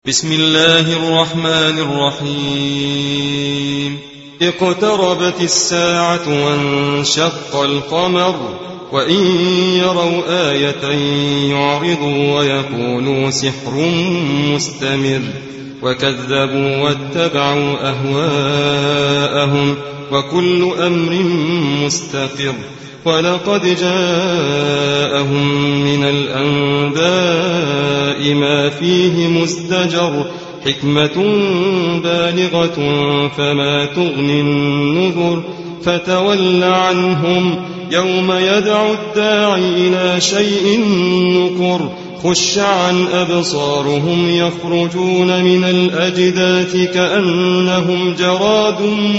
بسم الله الرحمن الرحيم اقتربت الساعة وانشق القمر وإن يروا آية يعرضوا ويقولوا سحر مستمر وكذبوا واتبعوا أهواءهم وكل أمر مستقر ولقد جاءهم من الأنباء ما فيه مزدجر حكمة بالغة فما تغني النذر فتول عنهم يوم يدعو الداعي إلى شيء نكر خش عن أبصارهم يخرجون من الأجداث كأنهم جراد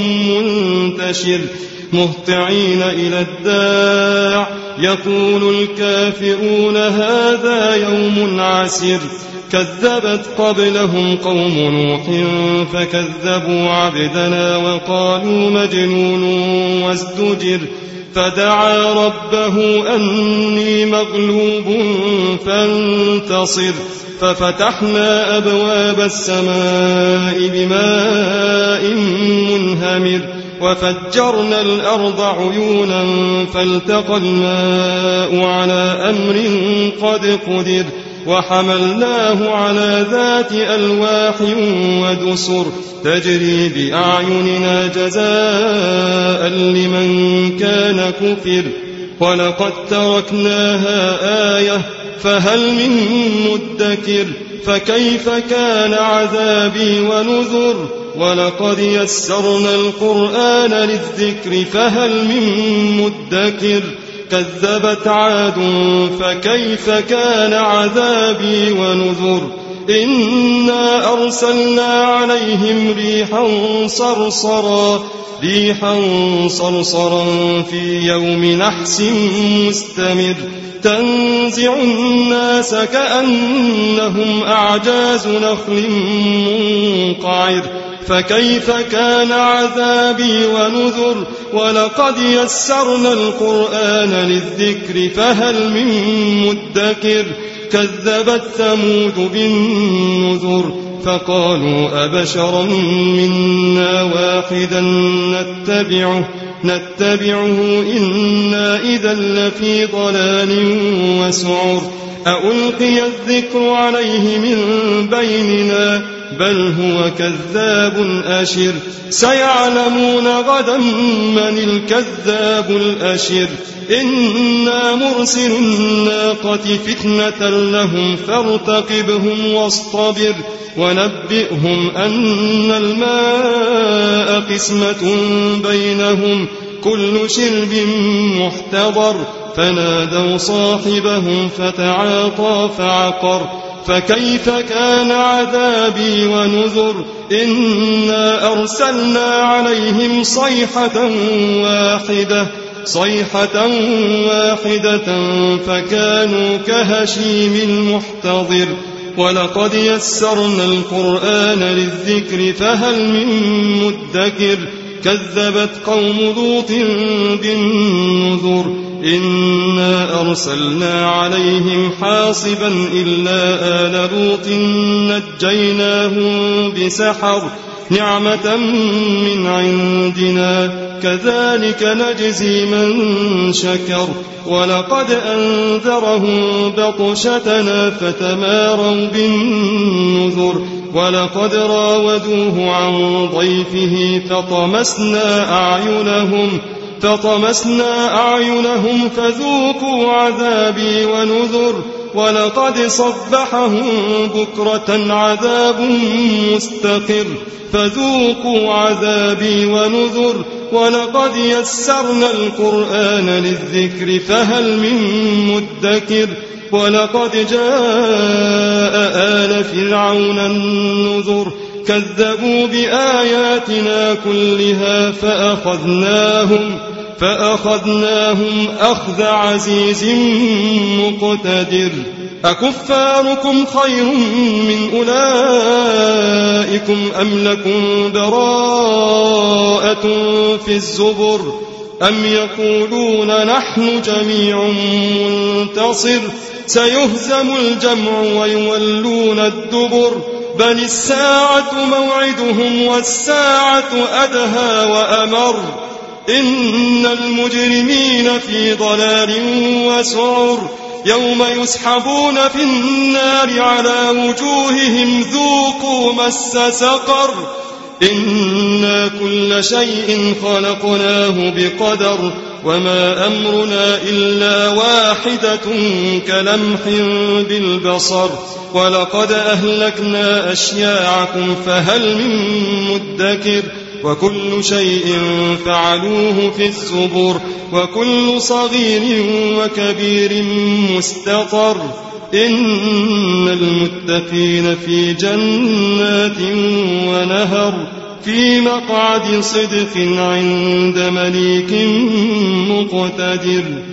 منتشر مهطعين إلى الداع يقول الكافرون هذا يوم عسر كذبت قبلهم قوم نوح فكذبوا عبدنا وقالوا مجنون وازدجر فدعا ربه أني مغلوب فانتصر ففتحنا أبواب السماء بماء منهمر وفجرنا الأرض عيونا فالتقى الماء على أمر قد قدر وحملناه على ذات ألواح ودسر تجري بأعيننا جزاء لمن كان كفر ولقد تركناها آية فهل من مدكر فكيف كان عذابي ونذر ولقد يسرنا القرآن للذكر فهل من مدكر كذبت عاد فكيف كان عذابي ونذر إنا أرسلنا عليهم ريحا صرصرا في يوم نحس مستمر تنزع الناس كأنهم أعجاز نخل منقعر فكيف كان عذابي ونذر ولقد يسرنا القرآن للذكر فهل من مدكر كذبت ثمود بالنذر فقالوا أبشرا منا واحدا نتبعه إنا إذا لفي ضلال وسعر أألقي الذكر عليه من بيننا بل هو كذاب أشر سيعلمون غدا من الكذاب الأشر إنا مرسل الناقة فتنة لهم فارتقبهم واصطبر ونبئهم أن الماء قسمة بينهم كل شرب محتضر فنادوا صاحبهم فتعاطى فعقر فكيف كان عذابي ونذر إنا أرسلنا عليهم صيحة واحدة فكانوا كهشيم المحتضر ولقد يسرنا القرآن للذكر فهل من مدكر كذبت قوم لوط بالنذر إنا أرسلنا عليهم حاصبا إلا آل لوط نجيناهم بسحر نعمة من عندنا كذلك نجزي من شكر ولقد أنذرهم بطشتنا فتماروا بالنذر ولقد راودوه عن ضيفه فطمسنا أعينهم فذوقوا عذابي ونذر ولقد صبحهم بكرة عذاب مستقر فذوقوا عذابي ونذر ولقد يسرنا القرآن للذكر فهل من مدكر ولقد جاء آل فرعون النذر كذبوا بآياتنا كلها فأخذناهم أخذ عزيز مقتدر أكفاركم خير من أولئكم أم لكم براءة في الزبر أم يقولون نحن جميع منتصر سيهزم الجمع ويولون الدبر بل الساعة موعدهم والساعة أدهى وأمر إن المجرمين في ضلال وسعر يوم يسحبون في النار على وجوههم ذوقوا مس سقر إنا كل شيء خلقناه بقدر وما أمرنا إلا واحدة كلمح بالبصر ولقد أهلكنا أشياعكم فهل من مدكر وكل شيء فعلوه في الزبر وكل صغير وكبير مستطر إن المتقين في جنات ونهر في مقعد صدق عند مليك مقتدر